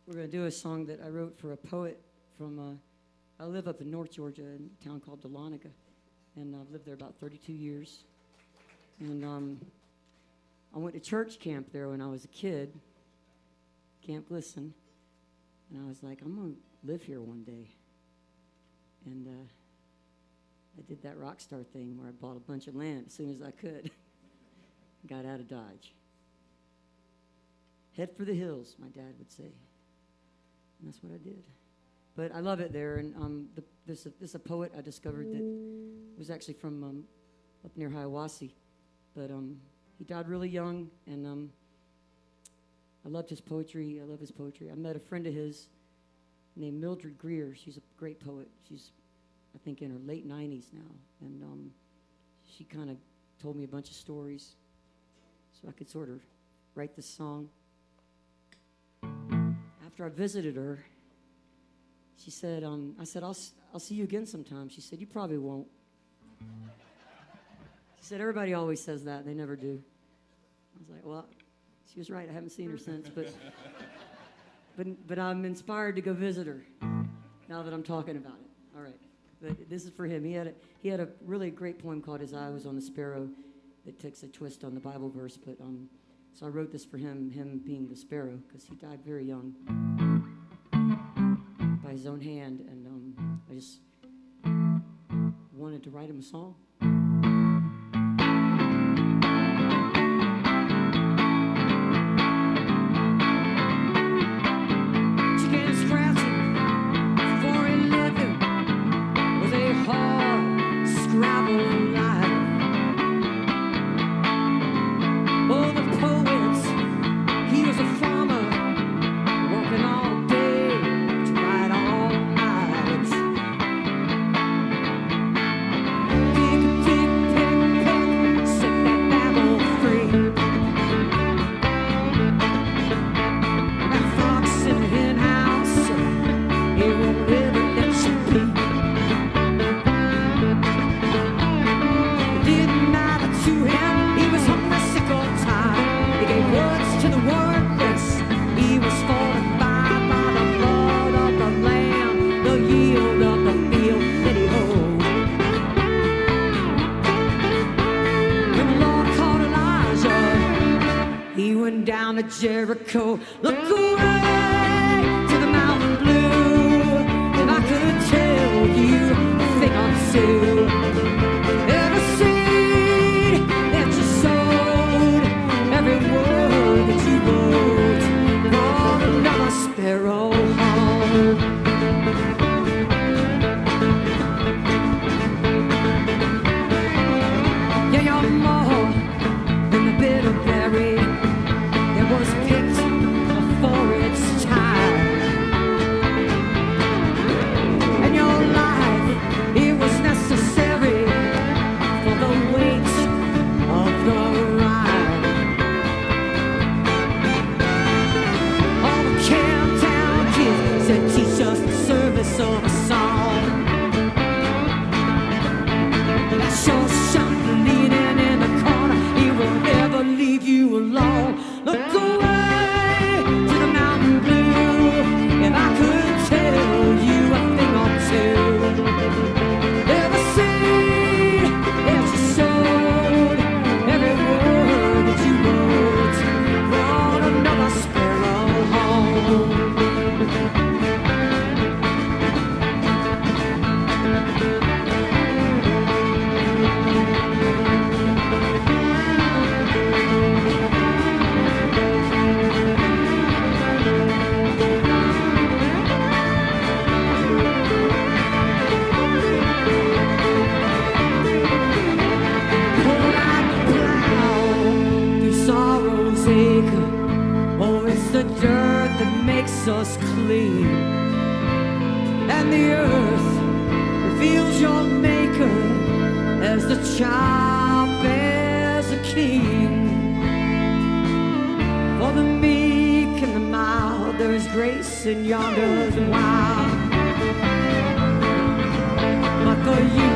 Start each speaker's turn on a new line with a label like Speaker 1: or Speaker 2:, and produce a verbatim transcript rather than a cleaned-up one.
Speaker 1: We're going to do a song that I wrote for a poet from, uh, I live up in North Georgia in a town called Dahlonega, and I've lived there about thirty-two years. And um, I went to church camp there when I was a kid, Camp Glisten, and I was like, I'm going to live here one day. And uh, I did that rock star thing where I bought a bunch of land as soon as I could. Got out of Dodge. Head for the hills, my dad would say. And that's what I did. But I love it there. And um, the, this, this is a poet I discovered that was actually from um, up near Hiawassee. But um, he died really young, and um, I loved his poetry. I love his poetry. I met a friend of his named Mildred Greer. She's a great poet. She's, I think, in her late nineties now. And um, she kind of told me a bunch of stories so I could sort of write this song. After I visited her, she said, um, I said, I'll, I'll see you again sometime. She said, you probably won't. She said, everybody always says that. They never do. I was like, well, she was right. I haven't seen her since. But, but, but I'm inspired to go visit her now that I'm talking about it. All right. But this is for him. He had a, he had a really great poem called His Eye Was on the Sparrow that takes a twist on the Bible verse. But um, so I wrote this for him, him being the sparrow, because he died very young by his own hand. And um, I just wanted to write him a song.
Speaker 2: Jericho, look away to the mountain blue. If I could tell you a thing or two, every seed that you sowed, every word that you wrote, brought another sparrow home. Yeah, you're more than the bitter berry was picked before its time. And your life, it was necessary for the weight of the rhyme. All the camptown kids that teach us the service of a song. That sure shot leaning in the corner, he will never leave you alone. Look away to the mountain blue. If I could tell you a thing or two, every seed that you sowed, every word that you wrote, brought another sparrow home. Us clean, and the earth reveals your maker as the child bears a king. For the meek and the mild, there is grace in yonder's wild, but for you